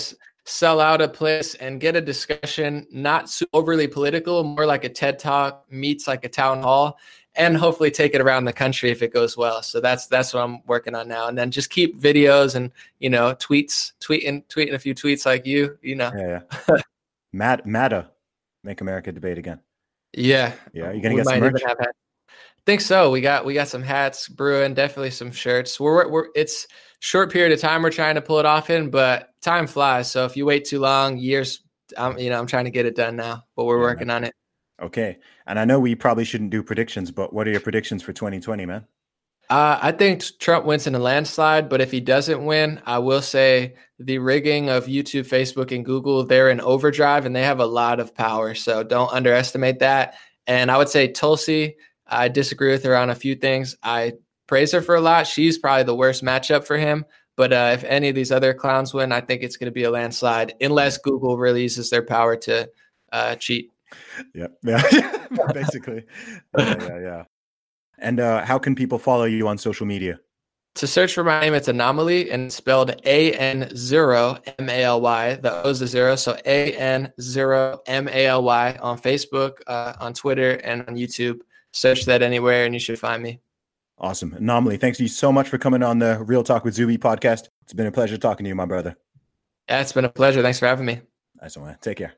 Speaker 5: sell out a place and get a discussion, not so overly political, more like a TED Talk meets like a town hall, and hopefully take it around the country if it goes well. So that's that's what I'm working on now. And then just keep videos and, you know, tweets, tweeting, tweeting a few tweets like you, you know.
Speaker 3: Yeah, yeah. Mad, MATA, Make America Debate Again.
Speaker 5: Yeah.
Speaker 3: Yeah, you're gonna get some merch?
Speaker 5: I think so. We got we got some hats brewing, definitely some shirts. We're we're it's short period of time we're trying to pull it off in, but time flies. So if you wait too long, years, I'm you know I'm trying to get it done now, but we're yeah, working man. on it.
Speaker 3: Okay, and I know we probably shouldn't do predictions, but what are your predictions for twenty twenty, man?
Speaker 5: Uh, I think Trump wins in a landslide, but if he doesn't win, I will say the rigging of YouTube, Facebook, and Google, they're in overdrive and they have a lot of power. So don't underestimate that. And I would say Tulsi, I disagree with her on a few things. I praise her for a lot. She's probably the worst matchup for him. But uh, if any of these other clowns win, I think it's going to be a landslide unless Google really uses their power to uh, cheat.
Speaker 3: Yeah, yeah, basically. Yeah, yeah, yeah. And uh, how can people follow you on social media?
Speaker 5: To search for my name, it's Anomaly, and it's spelled A N zero M A L Y. The O is a zero, so A N zero M A L Y on Facebook, uh, on Twitter, and on YouTube. Search that anywhere, and you should find me.
Speaker 3: Awesome. Anomaly, thanks you so much for coming on the Real Talk with Zuby podcast. It's been a pleasure talking to you, my brother.
Speaker 5: Yeah, it's been a pleasure. Thanks for having me.
Speaker 3: Nice one, man. Take care.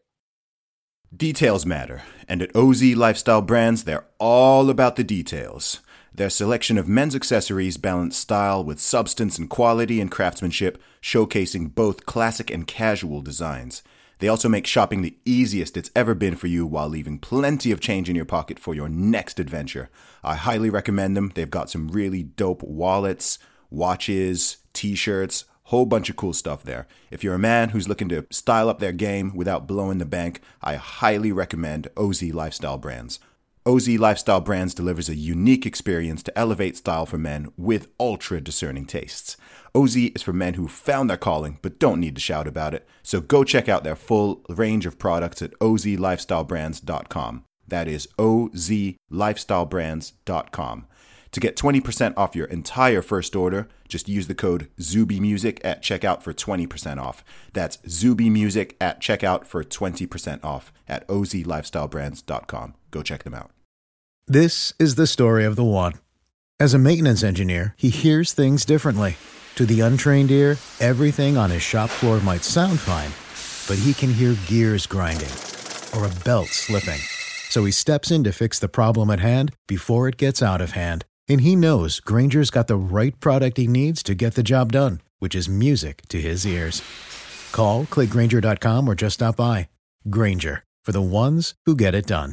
Speaker 3: Details matter, and at O Z Lifestyle Brands, they're all about the details. Their selection of men's accessories balance style with substance and quality and craftsmanship, showcasing both classic and casual designs. They also make shopping the easiest it's ever been for you while leaving plenty of change in your pocket for your next adventure. I highly recommend them. They've got some really dope wallets, watches, t-shirts, whole bunch of cool stuff there. If you're a man who's looking to style up their game without blowing the bank, I highly recommend O Z Lifestyle Brands. O Z Lifestyle Brands delivers a unique experience to elevate style for men with ultra discerning tastes. O Z is for men who found their calling but don't need to shout about it. So go check out their full range of products at O Z lifestyle brands dot com. That is O Z lifestyle brands dot com. To get twenty percent off your entire first order, just use the code ZubyMusic at checkout for twenty percent off. That's ZubyMusic at checkout for twenty percent off at O Z lifestyle brands dot com. Go check them out.
Speaker 6: This is the story of the one. As a maintenance engineer, he hears things differently. To the untrained ear, everything on his shop floor might sound fine, but he can hear gears grinding or a belt slipping. So he steps in to fix the problem at hand before it gets out of hand. And he knows Grainger's got the right product he needs to get the job done, which is music to his ears. Call, click Grainger dot com, or just stop by. Grainger, for the ones who get it done.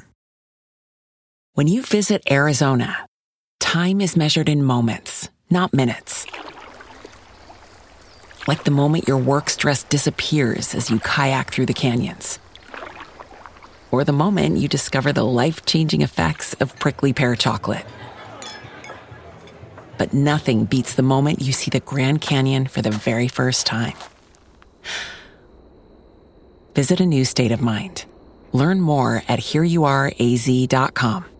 Speaker 2: When you visit Arizona, time is measured in moments, not minutes. Like the moment your work stress disappears as you kayak through the canyons. Or the moment you discover the life-changing effects of prickly pear chocolate. But nothing beats the moment you see the Grand Canyon for the very first time. Visit a new state of mind. Learn more at here you are A Z dot com.